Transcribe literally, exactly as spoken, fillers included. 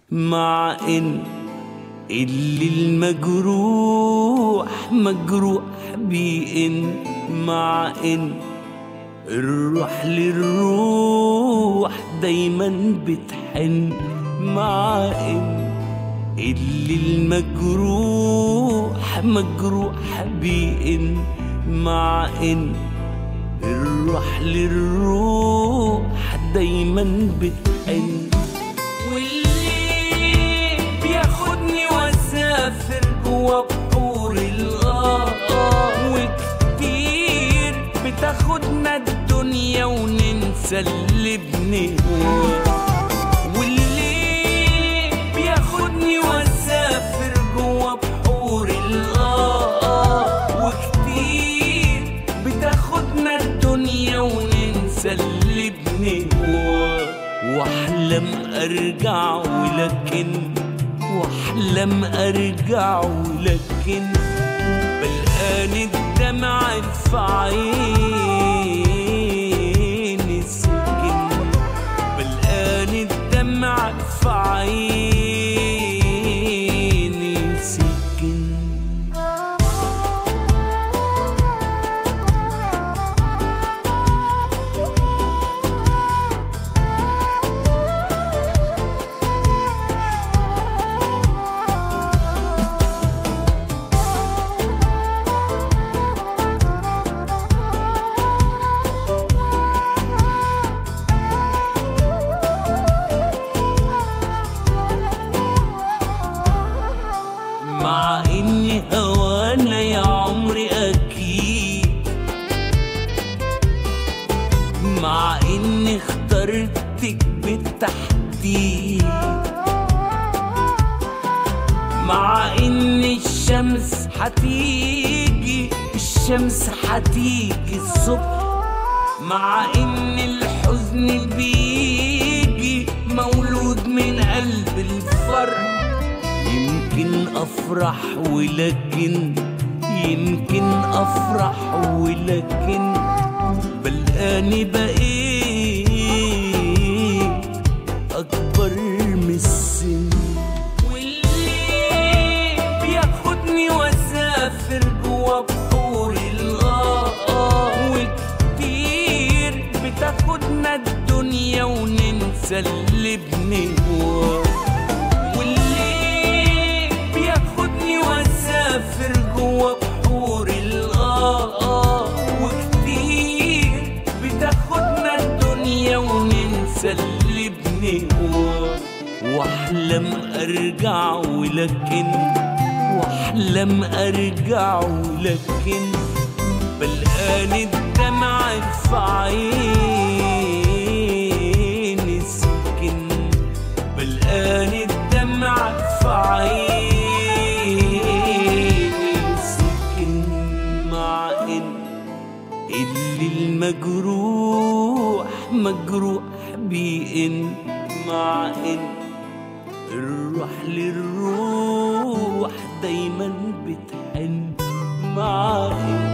مع ان اللي المجروح مجروح بإن، مع ان الروح للروح دايما بتحن، مع ان اللي المجروح مجروح بإن، مع ان الروح للروح دايما بتحن. واللي بياخدني واسافر جوا بحور الآه وكتير بتاخدنا الدنيا وننسى اللي بنهواه. واللي بياخدني واسافر جوا بحور الآه وكتير بتاخدنا الدنيا وننسى اللي بنهواه. واحلم ارجع ولكن، واحلم ارجع ولكن بلقاني الدمع في عيني سكن، بلقاني الدمع في عيني سكن. مع اني هوانا يا عمري اكيد، مع اني اخترتك بالتحديد، مع ان الشمس هتيجي، الشمس هتيجي الصبح، مع ان الحزن بيجي مولود من قلب الفرح. يمكن افرح ولكن، يمكن افرح ولكن بلقاني بقيت اكبر من السن. واللي بياخدني واسافر جوا بحور الآه وكتير بتاخدنا الدنيا وننسى اللي بنهواه. واسافر جوا بحور الآه وكتير بتاخدنا الدنيا وننسى اللي بنهواه. واحلم ارجع ولكن، واحلم ارجع ولكن بلقاني الدمع في عيني سكن، بلقاني الدمع في عيني اللي المجروح مجروح بإن، مع إن الروح للروح دايما بتحن، مع إن